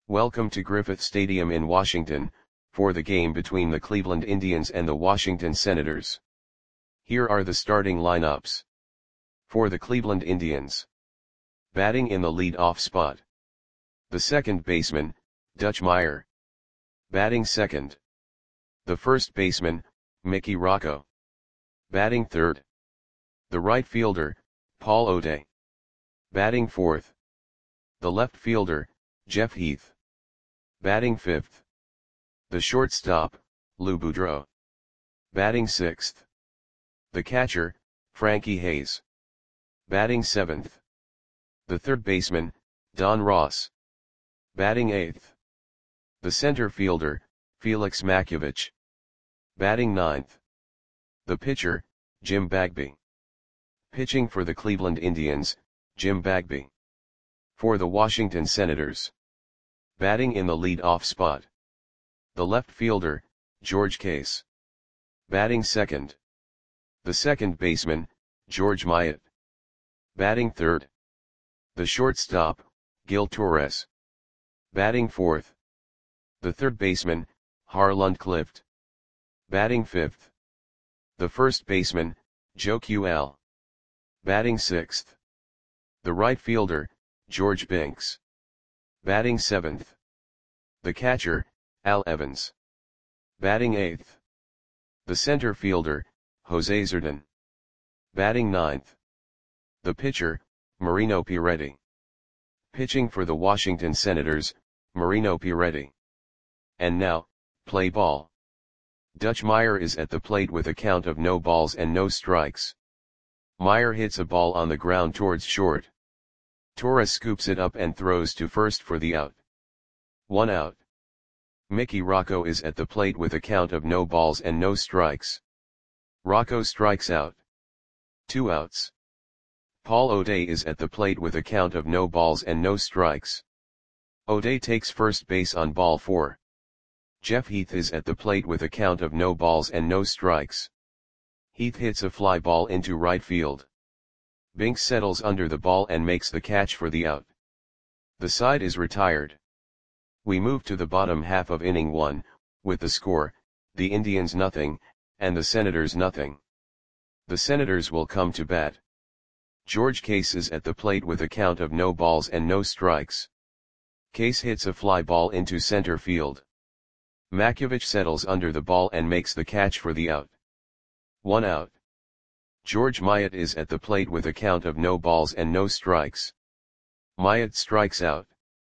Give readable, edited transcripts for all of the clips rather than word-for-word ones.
Welcome to Griffith Stadium in Washington, for the game between the Cleveland Indians and the Washington Senators. Here are the starting lineups. For the Cleveland Indians. Batting in the lead-off spot. The second baseman, Dutch Meyer. Batting second. The first baseman, Mickey Rocco. Batting third. The right fielder, Paul O'Day. Batting fourth. The left fielder, Jeff Heath. Batting fifth. The shortstop, Lou Boudreau. Batting sixth. The catcher, Frankie Hayes. Batting seventh. The third baseman, Don Ross. Batting eighth. The center fielder, Felix Makiewicz. Batting ninth. The pitcher, Jim Bagby. Pitching for the Cleveland Indians, Jim Bagby. For the Washington Senators. Batting in the lead-off spot. The left fielder, George Case. Batting second. The second baseman, George Myatt. Batting third. The shortstop, Gil Torres. Batting fourth. The third baseman, Harland Clift. Batting fifth. The first baseman, Joe QL. Batting sixth. The right fielder, George Binks. Batting seventh. The catcher, Al Evans. Batting eighth. The center fielder, Jose Zerdin. Batting ninth. The pitcher, Marino Piretti. Pitching for the Washington Senators, Marino Piretti. And now, play ball. Dutch Meyer is at the plate with a count of no balls and no strikes. Meyer hits a ball on the ground towards short. Torres scoops it up and throws to first for the out. 1 out. Mickey Rocco is at the plate with a count of no balls and no strikes. Rocco strikes out. 2 outs. Paul O'Day is at the plate with a count of no balls and no strikes. O'Day takes first base on ball 4. Jeff Heath is at the plate with a count of no balls and no strikes. Heath hits a fly ball into right field. Binks settles under the ball and makes the catch for the out. The side is retired. We move to the bottom half of inning 1, with the score, the Indians nothing, and the Senators nothing. The Senators will come to bat. George Case is at the plate with a count of no balls and no strikes. Case hits a fly ball into center field. Makiewicz settles under the ball and makes the catch for the out. 1 out. George Myatt is at the plate with a count of no balls and no strikes. Myatt strikes out.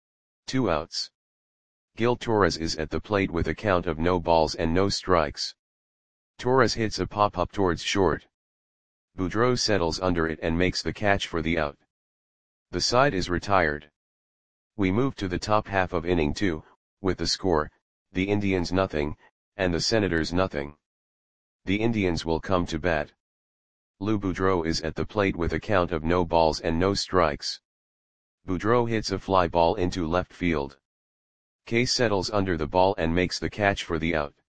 2 outs. Gil Torres is at the plate with a count of no balls and no strikes. Torres hits a pop-up towards short. Boudreau settles under it and makes the catch for the out. The side is retired. We move to the top half of inning 2, with the score, the Indians nothing, and the Senators nothing. The Indians will come to bat. Lou Boudreau is at the plate with a count of no balls and no strikes. Boudreau hits a fly ball into left field. Case settles under the ball and makes the catch for the out.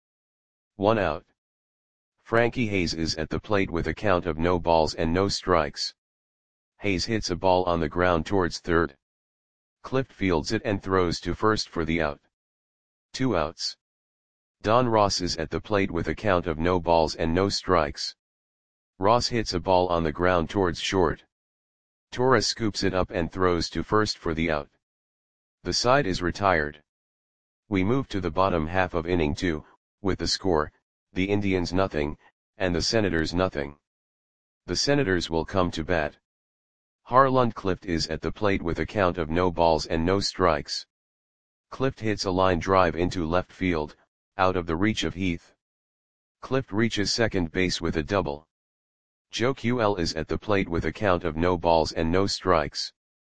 1 out. Frankie Hayes is at the plate with a count of no balls and no strikes. Hayes hits a ball on the ground towards third. Clift fields it and throws to first for the out. 2 outs. Don Ross is at the plate with a count of no balls and no strikes. Ross hits a ball on the ground towards short. Torres scoops it up and throws to first for the out. The side is retired. We move to the bottom half of inning 2, with the score, the Indians nothing, and the Senators nothing. The Senators will come to bat. Harland Clift is at the plate with a count of no balls and no strikes. Clift hits a line drive into left field, out of the reach of Heath. Clift reaches second base with a double. Joe QL is at the plate with a count of no balls and no strikes.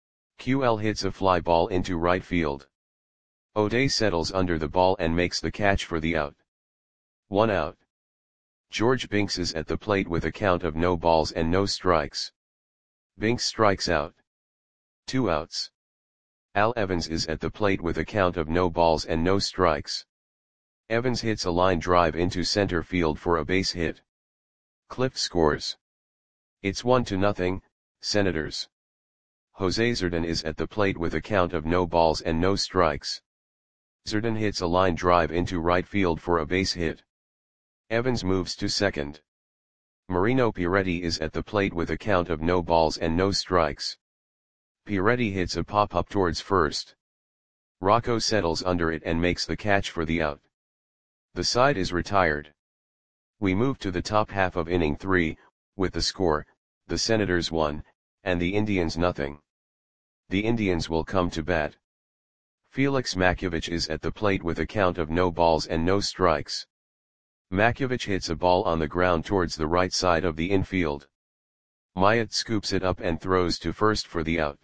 QL hits a fly ball into right field. O'Day settles under the ball and makes the catch for the out. 1 out. George Binks is at the plate with a count of no balls and no strikes. Binks strikes out. 2 outs. Al Evans is at the plate with a count of no balls and no strikes. Evans hits a line drive into center field for a base hit. Clift scores. It's 1-0, Senators. Jose Zerdin is at the plate with a count of no balls and no strikes. Zerdan hits a line drive into right field for a base hit. Evans moves to second. Marino Piretti is at the plate with a count of no balls and no strikes. Piretti hits a pop-up towards first. Rocco settles under it and makes the catch for the out. The side is retired. We move to the top half of inning 3, with the score, the Senators 1, and the Indians nothing. The Indians will come to bat. Felix Makiewicz is at the plate with a count of no balls and no strikes. Makiewicz hits a ball on the ground towards the right side of the infield. Myatt scoops it up and throws to first for the out.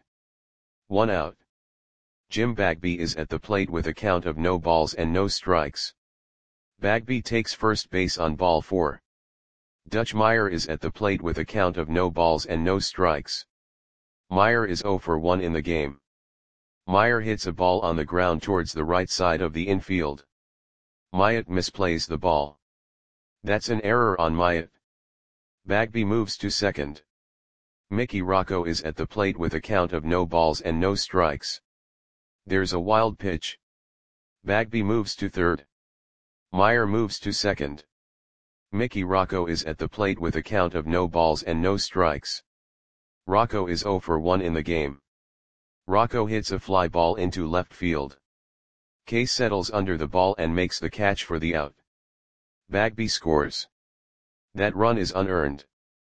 1 out. Jim Bagby is at the plate with a count of no balls and no strikes. Bagby takes first base on ball 4. Dutch Meyer is at the plate with a count of no balls and no strikes. Meyer is 0 for 1 in the game. Meyer hits a ball on the ground towards the right side of the infield. Myatt misplays the ball. That's an error on Myatt. Bagby moves to second. Mickey Rocco is at the plate with a count of no balls and no strikes. There's a wild pitch. Bagby moves to third. Meyer moves to second. Mickey Rocco is at the plate with a count of no balls and no strikes. Rocco is 0 for 1 in the game. Rocco hits a fly ball into left field. Case settles under the ball and makes the catch for the out. Bagby scores. That run is unearned.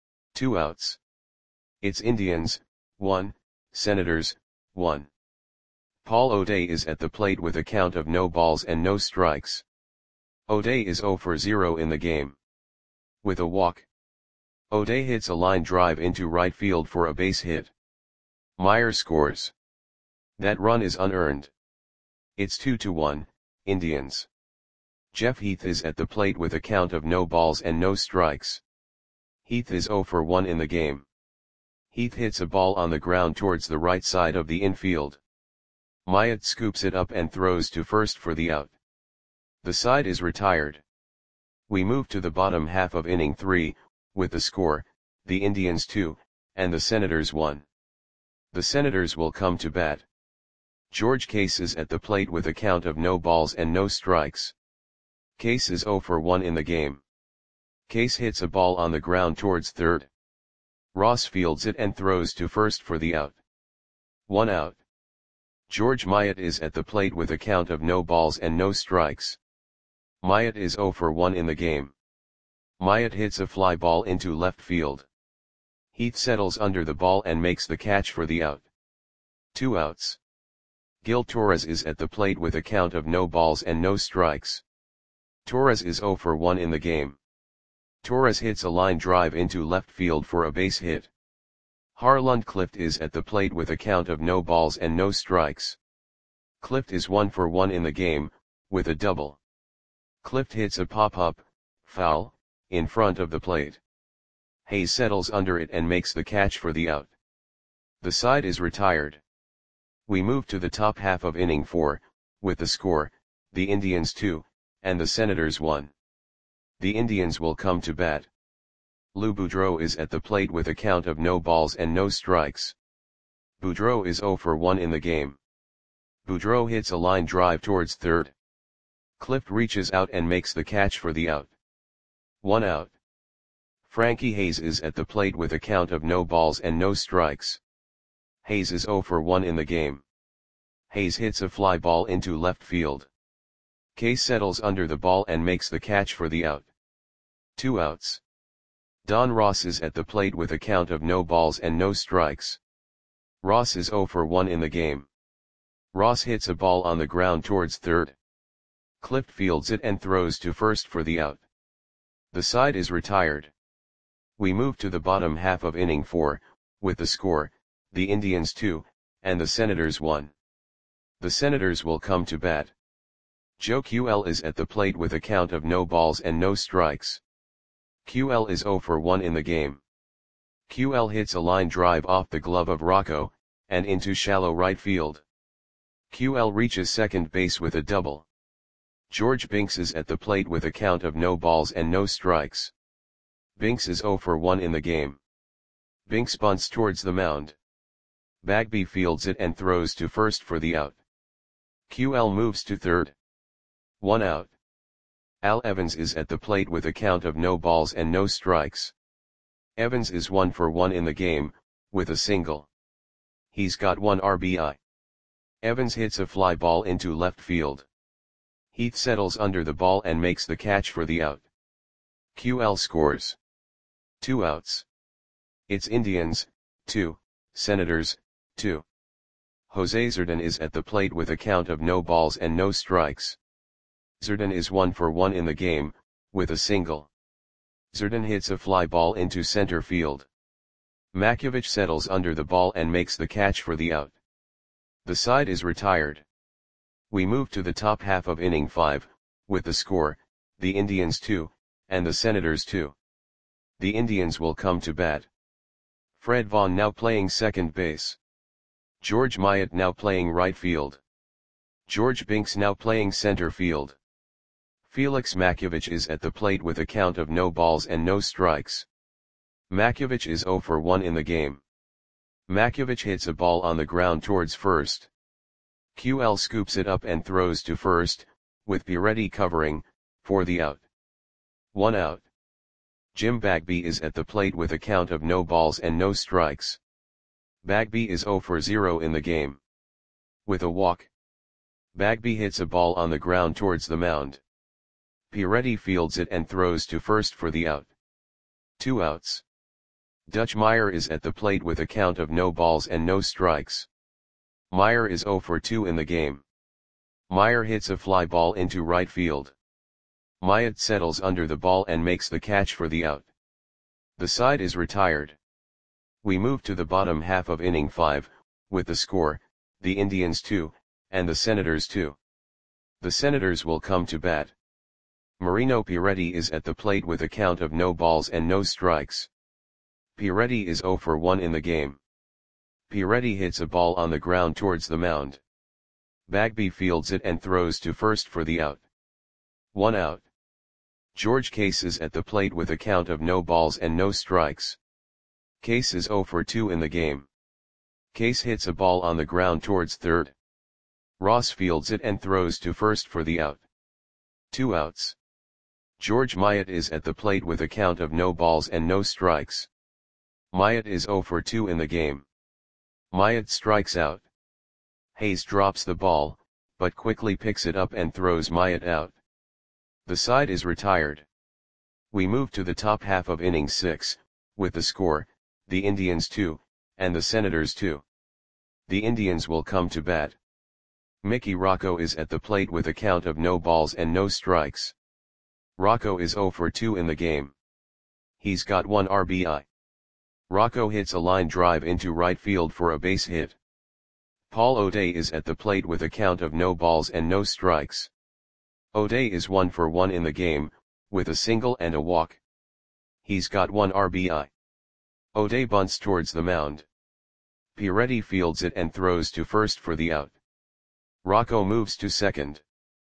2 outs. It's Indians, 1, Senators, 1. Paul O'Day is at the plate with a count of no balls and no strikes. O'Day is 0 for 0 in the game. With a walk. O'Day hits a line drive into right field for a base hit. Meyer scores. That run is unearned. It's 2-1, Indians. Jeff Heath is at the plate with a count of no balls and no strikes. Heath is 0 for 1 in the game. Heath hits a ball on the ground towards the right side of the infield. Myatt scoops it up and throws to first for the out. The side is retired. We move to the bottom half of inning 3, with the score, the Indians 2, and the Senators 1. The Senators will come to bat. George Case is at the plate with a count of no balls and no strikes. Case is 0 for 1 in the game. Case hits a ball on the ground towards third. Ross fields it and throws to first for the out. 1 out. George Myatt is at the plate with a count of no balls and no strikes. Myatt is 0 for 1 in the game. Myatt hits a fly ball into left field. Heath settles under the ball and makes the catch for the out. 2 outs. Gil Torres is at the plate with a count of no balls and no strikes. Torres is 0 for 1 in the game. Torres hits a line drive into left field for a base hit. Harland Clift is at the plate with a count of no balls and no strikes. Clift is 1 for 1 in the game, with a double. Clift hits a pop-up, foul, in front of the plate. Hayes settles under it and makes the catch for the out. The side is retired. We move to the top half of inning 4, with the score, the Indians 2, and the Senators 1. The Indians will come to bat. Lou Boudreau is at the plate with a count of no balls and no strikes. Boudreau is 0 for 1 in the game. Boudreau hits a line drive towards third. Clift reaches out and makes the catch for the out. 1 out. Frankie Hayes is at the plate with a count of no balls and no strikes. Hayes is 0 for 1 in the game. Hayes hits a fly ball into left field. Case settles under the ball and makes the catch for the out. 2 outs. Don Ross is at the plate with a count of no balls and no strikes. Ross is 0 for 1 in the game. Ross hits a ball on the ground towards third. Clift fields it and throws to first for the out. The side is retired. We move to the bottom half of inning 4, with the score, the Indians 2, and the Senators 1. The Senators will come to bat. Joe QL is at the plate with a count of no balls and no strikes. QL is 0 for 1 in the game. QL hits a line drive off the glove of Rocco, and into shallow right field. QL reaches second base with a double. George Binks is at the plate with a count of no balls and no strikes. Binks is 0 for 1 in the game. Binks bunts towards the mound. Bagby fields it and throws to first for the out. QL moves to third. 1 out. Al Evans is at the plate with a count of no balls and no strikes. Evans is 1 for 1 in the game, with a single. He's got 1 RBI. Evans hits a fly ball into left field. Heath settles under the ball and makes the catch for the out. QL scores. 2 outs. It's Indians, 2, Senators, 2. Jose Zerdan is at the plate with a count of no balls and no strikes. Zerdan is 1 for 1 in the game, with a single. Zerdan hits a fly ball into center field. Makiewicz settles under the ball and makes the catch for the out. The side is retired. We move to the top half of inning 5, with the score, the Indians 2, and the Senators 2. The Indians will come to bat. Fred Vaughn now playing second base. George Myatt now playing right field. George Binks now playing center field. Felix Makiewicz is at the plate with a count of no balls and no strikes. Makiewicz is 0 for 1 in the game. Makiewicz hits a ball on the ground towards first. QL scoops it up and throws to first, with Piretti covering, for the out. 1 out. Jim Bagby is at the plate with a count of no balls and no strikes. Bagby is 0 for 0 in the game. With a walk. Bagby hits a ball on the ground towards the mound. Piretti fields it and throws to first for the out. 2 outs. Dutch Meyer is at the plate with a count of no balls and no strikes. Meyer is 0 for 2 in the game. Meyer hits a fly ball into right field. Myatt settles under the ball and makes the catch for the out. The side is retired. We move to the bottom half of inning 5, with the score, the Indians 2, and the Senators 2. The Senators will come to bat. Marino Piretti is at the plate with a count of no balls and no strikes. Piretti is 0 for 1 in the game. Piretti hits a ball on the ground towards the mound. Bagby fields it and throws to first for the out. 1 out. George Case is at the plate with a count of no balls and no strikes. Case is 0 for 2 in the game. Case hits a ball on the ground towards third. Ross fields it and throws to first for the out. 2 outs. George Myatt is at the plate with a count of no balls and no strikes. Myatt is 0 for 2 in the game. Myatt strikes out. Hayes drops the ball, but quickly picks it up and throws Myatt out. The side is retired. We move to the top half of inning 6, with the score, the Indians 2, and the Senators 2. The Indians will come to bat. Mickey Rocco is at the plate with a count of no balls and no strikes. Rocco is 0 for 2 in the game. He's got 1 RBI. Rocco hits a line drive into right field for a base hit. Paul O'Day is at the plate with a count of no balls and no strikes. O'Day is 1 for 1 in the game, with a single and a walk. He's got 1 RBI. O'Day bunts towards the mound. Piretti fields it and throws to first for the out. Rocco moves to second.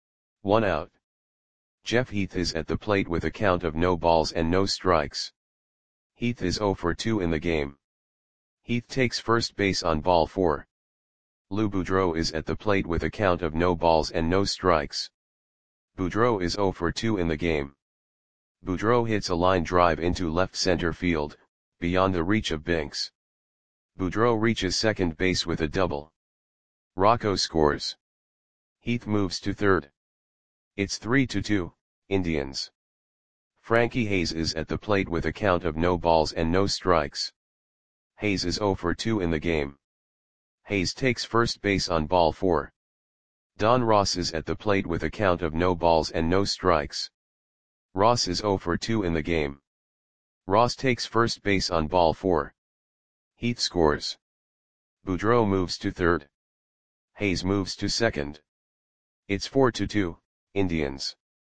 1 out. Jeff Heath is at the plate with a count of no balls and no strikes. Heath is 0 for 2 in the game. Heath takes first base on ball 4. Lou Boudreau is at the plate with a count of no balls and no strikes. Boudreau is 0 for 2 in the game. Boudreau hits a line drive into left center field, beyond the reach of Binks. Boudreau reaches second base with a double. Rocco scores. Heath moves to third. It's 3-2, Indians. Frankie Hayes is at the plate with a count of no balls and no strikes. Hayes is 0 for 2 in the game. Hayes takes first base on ball 4. Don Ross is at the plate with a count of no balls and no strikes. Ross is 0 for 2 in the game. Ross takes first base on ball 4. Heath scores. Boudreau moves to third. Hayes moves to second. It's 4-2, Indians.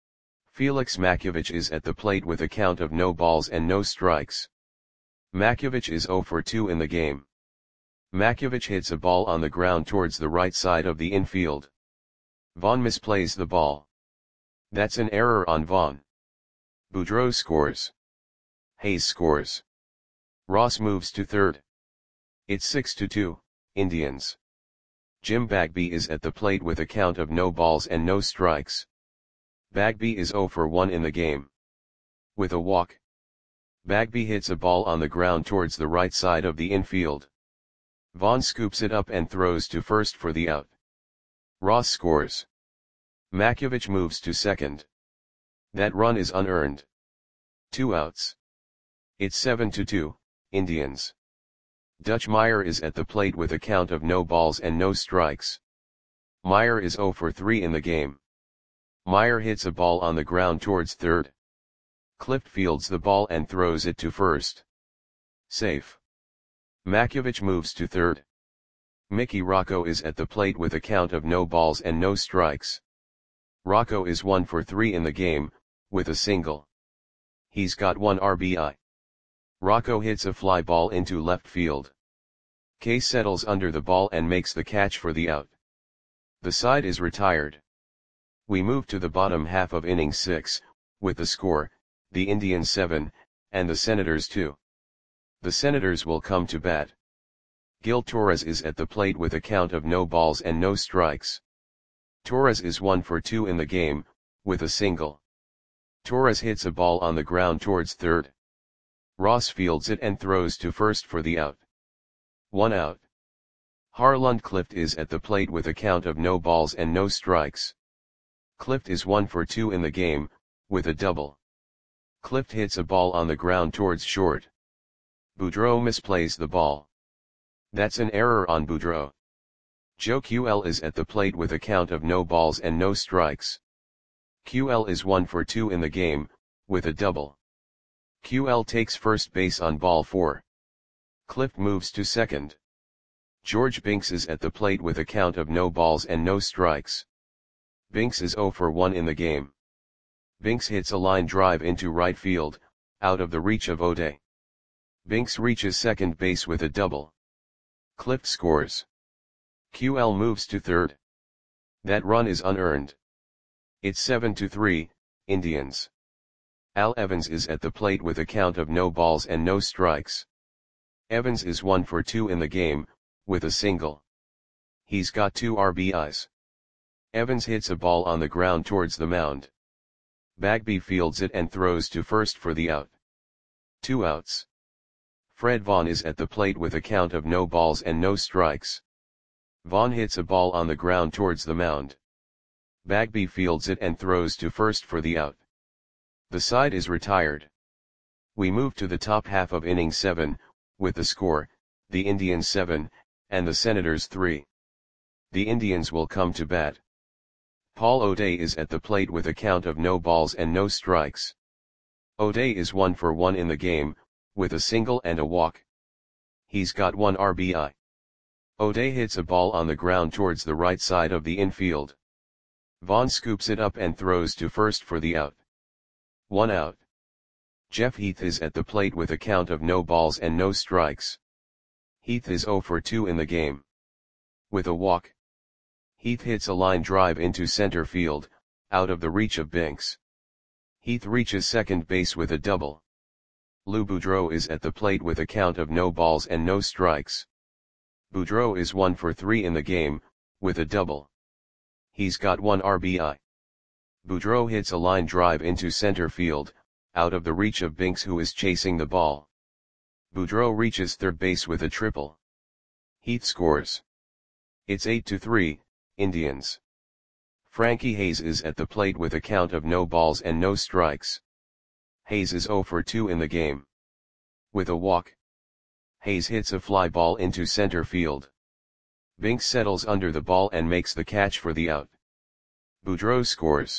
Felix Makiewicz is at the plate with a count of no balls and no strikes. Makiewicz is 0 for 2 in the game. Makiewicz hits a ball on the ground towards the right side of the infield. Vaughn misplays the ball. That's an error on Vaughn. Boudreau scores. Hayes scores. Ross moves to third. It's 6-2, Indians. Jim Bagby is at the plate with a count of no balls and no strikes. Bagby is 0 for 1 in the game. With a walk, Bagby hits a ball on the ground towards the right side of the infield. Vaughn scoops it up and throws to first for the out. Ross scores. Makiewicz moves to second. That run is unearned. 2 outs. It's 7-2, Indians. Dutch Meyer is at the plate with a count of no balls and no strikes. Meyer is 0 for 3 in the game. Meyer hits a ball on the ground towards third. Clift fields the ball and throws it to first. Safe. Makiewicz moves to third. Mickey Rocco is at the plate with a count of no balls and no strikes. Rocco is 1 for 3 in the game, with a single. He's got 1 RBI. Rocco hits a fly ball into left field. Kay settles under the ball and makes the catch for the out. The side is retired. We move to the bottom half of inning 6, with the score, the Indians 7, and the Senators 2. The Senators will come to bat. Gil Torres is at the plate with a count of no balls and no strikes. Torres is 1 for 2 in the game, with a single. Torres hits a ball on the ground towards third. Ross fields it and throws to first for the out. 1 out. Harlund Clift is at the plate with a count of no balls and no strikes. Clift is 1 for 2 in the game, with a double. Clift hits a ball on the ground towards short. Boudreau misplays the ball. That's an error on Boudreau. Joe QL is at the plate with a count of no balls and no strikes. QL is 1 for 2 in the game, with a double. QL takes first base on ball 4. Clift moves to second. George Binks is at the plate with a count of no balls and no strikes. Binks is 0 for 1 in the game. Binks hits a line drive into right field, out of the reach of O'Day. Binks reaches second base with a double. Clift scores. QL moves to third. That run is unearned. It's 7-3, Indians. Al Evans is at the plate with a count of no balls and no strikes. Evans is 1 for 2 in the game, with a single. He's got 2 RBIs. Evans hits a ball on the ground towards the mound. Bagby fields it and throws to first for the out. 2 outs. Fred Vaughn is at the plate with a count of no balls and no strikes. Vaughn hits a ball on the ground towards the mound. Bagby fields it and throws to first for the out. The side is retired. We move to the top half of inning 7, with the score, the Indians 7, and the Senators 3. The Indians will come to bat. Paul O'Day is at the plate with a count of no balls and no strikes. O'Day is 1 for 1 in the game, with a single and a walk. He's got 1 RBI. O'Day hits a ball on the ground towards the right side of the infield. Vaughn scoops it up and throws to first for the out. 1 out. Jeff Heath is at the plate with a count of no balls and no strikes. Heath is 0 for 2 in the game. With a walk, Heath hits a line drive into center field, out of the reach of Binks. Heath reaches second base with a double. Lou Boudreau is at the plate with a count of no balls and no strikes. Boudreau is 1 for 3 in the game, with a double. He's got 1 RBI. Boudreau hits a line drive into center field, out of the reach of Binks who is chasing the ball. Boudreau reaches third base with a triple. Heath scores. It's 8-3, Indians. Frankie Hayes is at the plate with a count of no balls and no strikes. Hayes is 0 for 2 in the game. With a walk, Hayes hits a fly ball into center field. Binks settles under the ball and makes the catch for the out. Boudreau scores.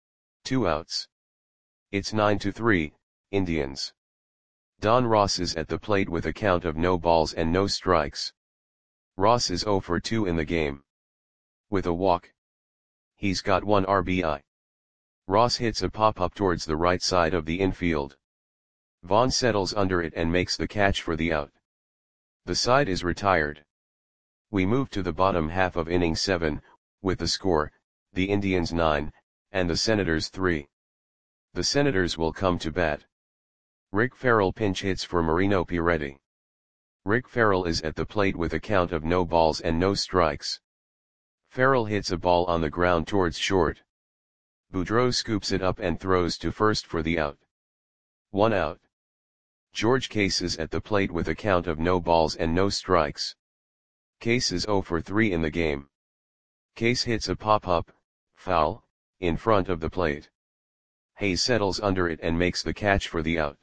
2 outs. It's 9-3, Indians. Don Ross is at the plate with a count of no balls and no strikes. Ross is 0 for 2 in the game. With a walk, he's got 1 RBI. Ross hits a pop-up towards the right side of the infield. Vaughn settles under it and makes the catch for the out. The side is retired. We move to the bottom half of inning 7, with the score, the Indians 9, and the Senators 3. The Senators will come to bat. Rick Farrell pinch hits for Marino Piretti. Rick Farrell is at the plate with a count of no balls and no strikes. Farrell hits a ball on the ground towards short. Boudreau scoops it up and throws to first for the out. 1 out. George Case is at the plate with a count of no balls and no strikes. Case is 0 for 3 in the game. Case hits a pop-up, foul, in front of the plate. Hayes settles under it and makes the catch for the out.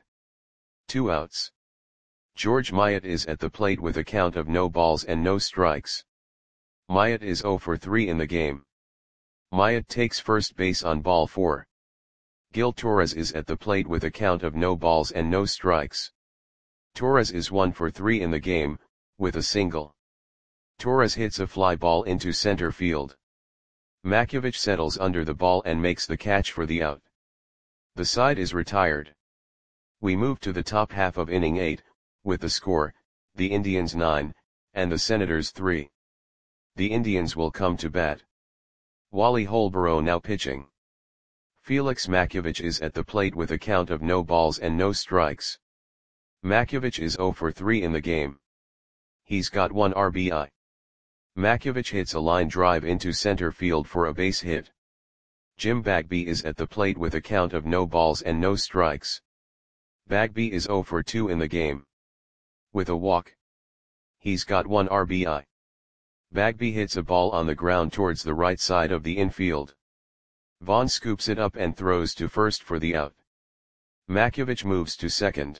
2 outs. George Myatt is at the plate with a count of no balls and no strikes. Myatt is 0 for 3 in the game. Myatt takes first base on ball 4. Gil Torres is at the plate with a count of no balls and no strikes. Torres is 1 for 3 in the game, with a single. Torres hits a fly ball into center field. Makiewicz settles under the ball and makes the catch for the out. The side is retired. We move to the top half of inning 8, with the score, the Indians 9, and the Senators 3. The Indians will come to bat. Wally Holborough now pitching. Felix Makiewicz is at the plate with a count of no balls and no strikes. Makiewicz is 0 for 3 in the game. He's got 1 RBI. Makiewicz hits a line drive into center field for a base hit. Jim Bagby is at the plate with a count of no balls and no strikes. Bagby is 0 for 2 in the game. With a walk. He's got 1 RBI. Bagby hits a ball on the ground towards the right side of the infield. Vaughn scoops it up and throws to first for the out. Makiewicz moves to second.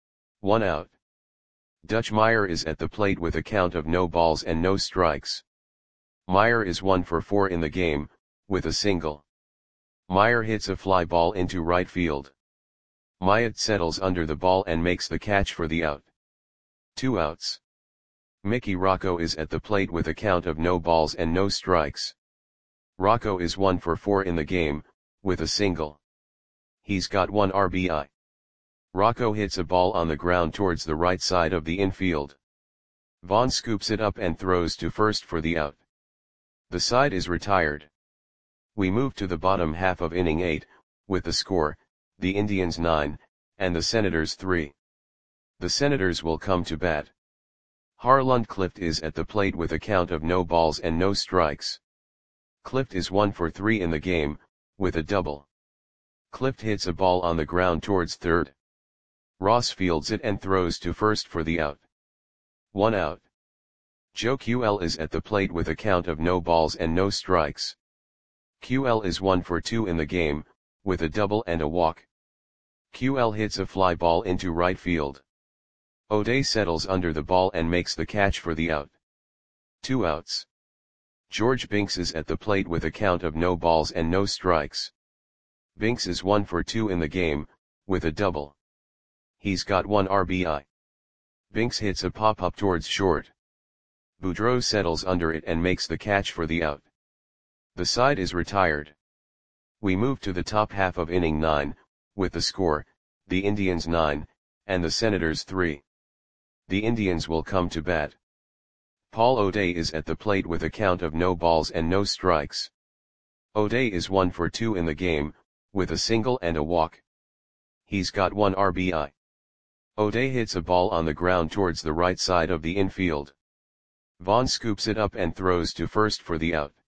1 out. Dutch Meyer is at the plate with a count of no balls and no strikes. Meyer is 1 for 4 in the game, with a single. Meyer hits a fly ball into right field. Myatt settles under the ball and makes the catch for the out. 2 outs. Mickey Rocco is at the plate with a count of no balls and no strikes. Rocco is 1 for 4 in the game, with a single. He's got 1 RBI. Rocco hits a ball on the ground towards the right side of the infield. Vaughn scoops it up and throws to first for the out. The side is retired. We move to the bottom half of inning 8, with the score, the Indians 9, and the Senators 3. The Senators will come to bat. Harland Clift is at the plate with a count of no balls and no strikes. Clift is 1 for 3 in the game, with a double. Clift hits a ball on the ground towards third. Ross fields it and throws to first for the out. 1 out. Joe QL is at the plate with a count of no balls and no strikes. QL is 1 for 2 in the game, with a double and a walk. QL hits a fly ball into right field. O'Day settles under the ball and makes the catch for the out. 2 outs. George Binks is at the plate with a count of no balls and no strikes. Binks is 1 for 2 in the game, with a double. He's got 1 RBI. Binks hits a pop-up towards short. Boudreau settles under it and makes the catch for the out. The side is retired. We move to the top half of inning 9, with the score, the Indians 9, and the Senators 3. The Indians will come to bat. Paul O'Day is at the plate with a count of no balls and no strikes. O'Day is 1 for 2 in the game, with a single and a walk. He's got 1 RBI. O'Day hits a ball on the ground towards the right side of the infield. Vaughn scoops it up and throws to first for the out.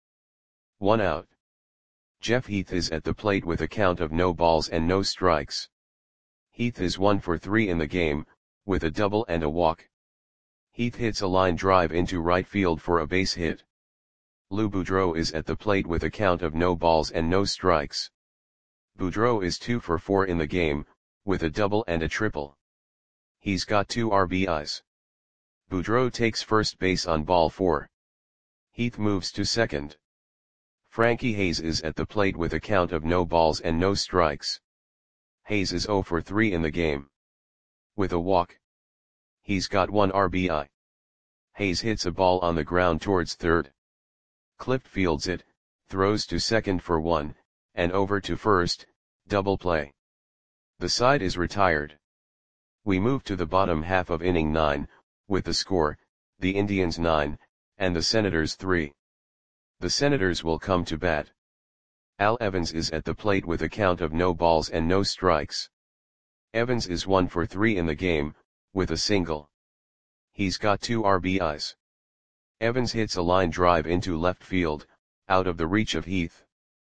1 out. Jeff Heath is at the plate with a count of no balls and no strikes. Heath is 1 for 3 in the game, with a double and a walk. Heath hits a line drive into right field for a base hit. Lou Boudreau is at the plate with a count of no balls and no strikes. Boudreau is 2 for 4 in the game, with a double and a triple. He's got 2 RBIs. Boudreau takes first base on ball 4. Heath moves to second. Frankie Hayes is at the plate with a count of no balls and no strikes. Hayes is 0 for 3 in the game. With a walk. He's got 1 RBI. Hayes hits a ball on the ground towards third. Clift fields it, throws to second for 1, and over to first, double play. The side is retired. We move to the bottom half of inning 9, with the score, the Indians 9, and the Senators 3. The Senators will come to bat. Al Evans is at the plate with a count of no balls and no strikes. Evans is 1 for 3 in the game, with a single. He's got 2 RBIs. Evans hits a line drive into left field, out of the reach of Heath.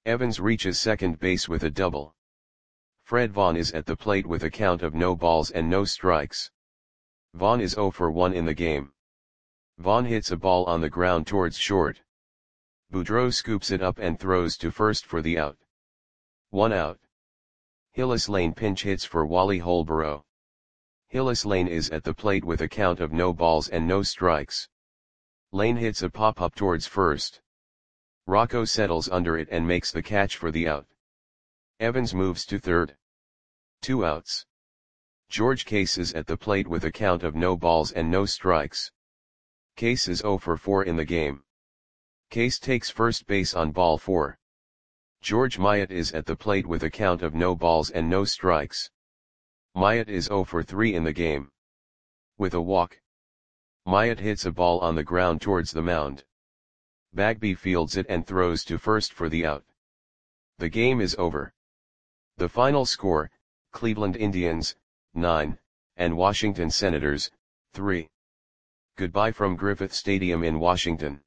Evans reaches second base with a double. Fred Vaughn is at the plate with a count of no balls and no strikes. Vaughn is 0 for 1 in the game. Vaughn hits a ball on the ground towards short. Boudreau scoops it up and throws to first for the out. 1 out. Hillis Lane pinch hits for Wally Holborough. Hillis Lane is at the plate with a count of no balls and no strikes. Lane hits a pop-up towards first. Rocco settles under it and makes the catch for the out. Evans moves to third. 2 outs. George Case is at the plate with a count of no balls and no strikes. Case is 0 for 4 in the game. Case takes first base on ball 4. George Myatt is at the plate with a count of no balls and no strikes. Myatt is 0 for 3 in the game. With a walk, Myatt hits a ball on the ground towards the mound. Bagby fields it and throws to first for the out. The game is over. The final score, Cleveland Indians, 9, and Washington Senators, 3. Goodbye from Griffith Stadium in Washington.